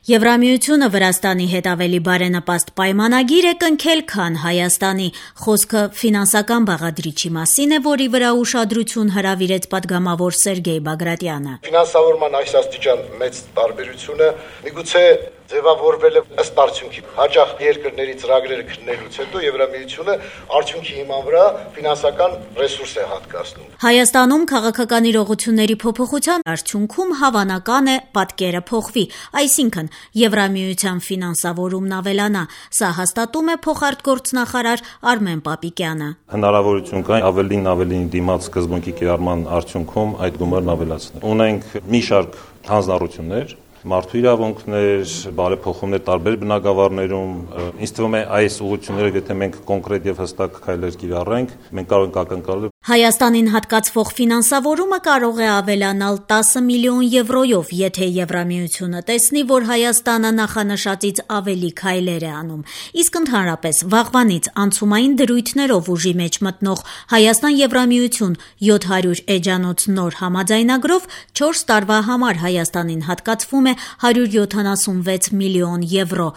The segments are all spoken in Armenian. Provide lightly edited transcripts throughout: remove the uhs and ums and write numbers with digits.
Եվրամիությունը Վրաստանի հետ ավելի բարենպաստ պայմանագիր է կնքել, քան Հայաստանի։ Խոսքը ֆինանսական բաղադրիչի մասին է, որի վրա ուշադրություն հրավիրեց պատգամավոր Սերգեյ Բագրատյանը։ Ֆինանսավորման այս աստիճան մեծ տարբերությունը միգուցե ձևավորվել է ըստ արդյունքի։ Հաճախ երկրների ծրագրերը քննելուց հետո Եվրամիությունը արդյունքի հիման վրա ֆինանսական ռեսուրս է հատկացնում։ Հայաստանում քաղաքական իրողությունների փոփոխության արդյունքում հավանական է պատկերը փոխվի, այսինքն Եվրամիության ֆինանսավորումն ավելանա։ Սա հաստատում է փոխարտգործնախարար Արմեն Պապիկյանը։ Հնարավորություն կա ավելին դիմաց սկզբունքի կիրառման արդյունքում այդ գումարն ավելացնել։ Ունենք մի շարք հանձնառություններ, մարդու իրավունքներ, բարեփոխումներ տարբեր բնագավառներում։ Ինձ թվում է այս ուղղությունները, եթե մենք կոնկրետ եւ հստակ քայլեր կիրառենք, մենք կարող ենք ակնկալել։ Հայաստանին հատկացվող ֆինանսավորումը կարող է ավելանալ 10 միլիոն եվրոյով, եթե Եվրամիությունը տեսնի, որ Հայաստանը նախանշածից ավելի քայլեր է անում։ Իսկ ընդհանրապես վաղվանից անցումային դրույթներով ուժի մեջ մտնող Հայաստան-Եվրամիություն 700 էջանոց նոր համաձայնագրով 4 տարվա համար Հայաստանին հատկացվում է 176 միլիոն եվրո,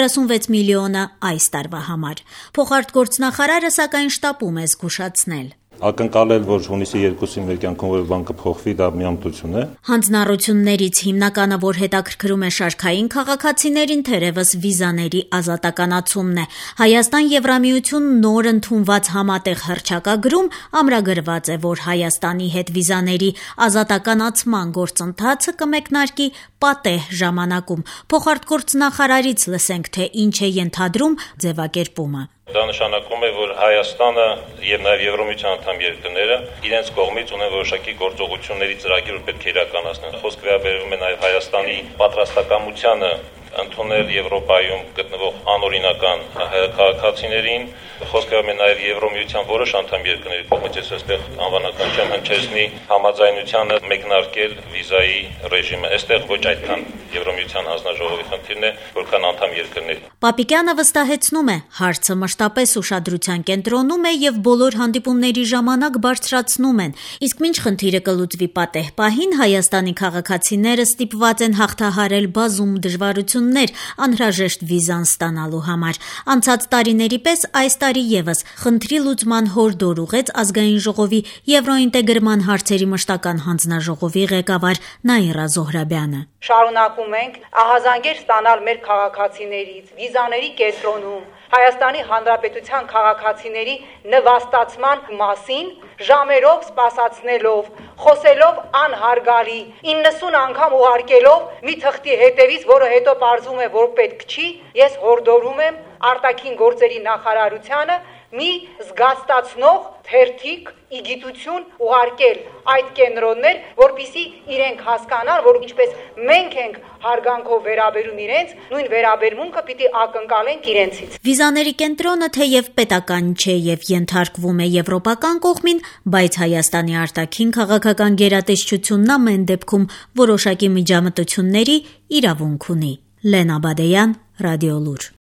36 միլիոնը այս տարվա համար։ Փոխարտգործնախարարը սակայն շտապում է զգուշացնել։ Ակնկալել, որ հունիսի 2-ին մեր կյանքում որ բան կփոխվի, դա միամտություն է։ Հանձնառություններից հիմնականը, որ հետաքրքրում է շարքային քաղաքացիներին, թերևս վիզաների ազատականացումն է։ Հայաստան-Եվրամիություն նոր ընդունված համատեղ հռչակագրում ամրագրված է, որ Հայաստանի հետ վիզաների ազատականացման գործընթացը կմեկնարկի պատեհ ժամանակում։ Փոխարտգործնախարարից լսենք, թե ինչ է ենթադրում ձևակերպումը։ Դա նշանակում է, որ Հայաստանը եւ նաեւ Եվրամիության անդամ երկրները իրենց կողմից ունեն որոշակի գործողությունների ծրագիր, որ պետք է իրականացնեն։ Խոսքը վերաբերում է նաեւ Հայաստանի պատրաստակամությանը ընդունել Եվրոպայում գտնվող անօրինական քաղաքացիներին։ Խոսքը է նաեւ Եվրամիության որոշ անդամ երկրների կողմից այստեղ անվանական չեմ հնչեցնի համաձայնությանը մեկնարկել վիզայի ռեժիմը։ Այստեղ ոչ այդքան Եվրամիության հանձնաժողովի խնդիրն է, որքան անդամ երկրների։ Պապիկյանը վստահեցնում է, հարցը մշտապես ուշադրության կենտրոնում է եւ բոլոր հանդիպումների ժամանակ բարձրացնում են։ Իսկ մինչ խնդիրը կլուծվի պատեհ պահին, Հայաստանի քաղաքացիները ստիպված են հաղթահարել բազում դժվարություններ անհրաժեշտ վիզան ստանալու համար։ Անցած տարիների պես այս տարի եւս խնդրի լուծման հորդոր ուղեց Ազգային ժողովի Եվրոինտեգրման հարցերի մշտական հանձնաժողովի ղեկավար Նաիրա Զոհրաբյանը։ Շարունակում ենք ահազանգեր ստանալ մեր քաղաքացիներից վիզաների կենտրոնում Հայաստանի Հանրապետության քաղաքացիների նվաստացման մասին ժամերով սպասացնելով, խոսելով անհարգալի, 90 անգամ ուղարկելով մի թղթի հետևից, որը հետո պարզվում է, որ պետք չի, ես հորդորում եմ արտաքին գործերի նախարարությանը մի զգաստացնող թերթիկ իգիտություն ուղարկել այդ կենտրոններ, որպիսի իրենք հասկանան, որ ինչպես մենք ենք հարգանքով վերաբերում իրենց, նույն վերաբերմունքը պիտի ակնկալենք իրենցից։ Վիզաների կենտրոնը թեև պետական չէ եւ ենթարկվում է եվրոպական կողմին, բայց Հայաստանի արտաքին քաղաքական գերատեսչությունն ամեն դեպքում որոշակի միջամտությունների իրավունք ունի։ Լենա Բադեյան, Ռադիոլուր։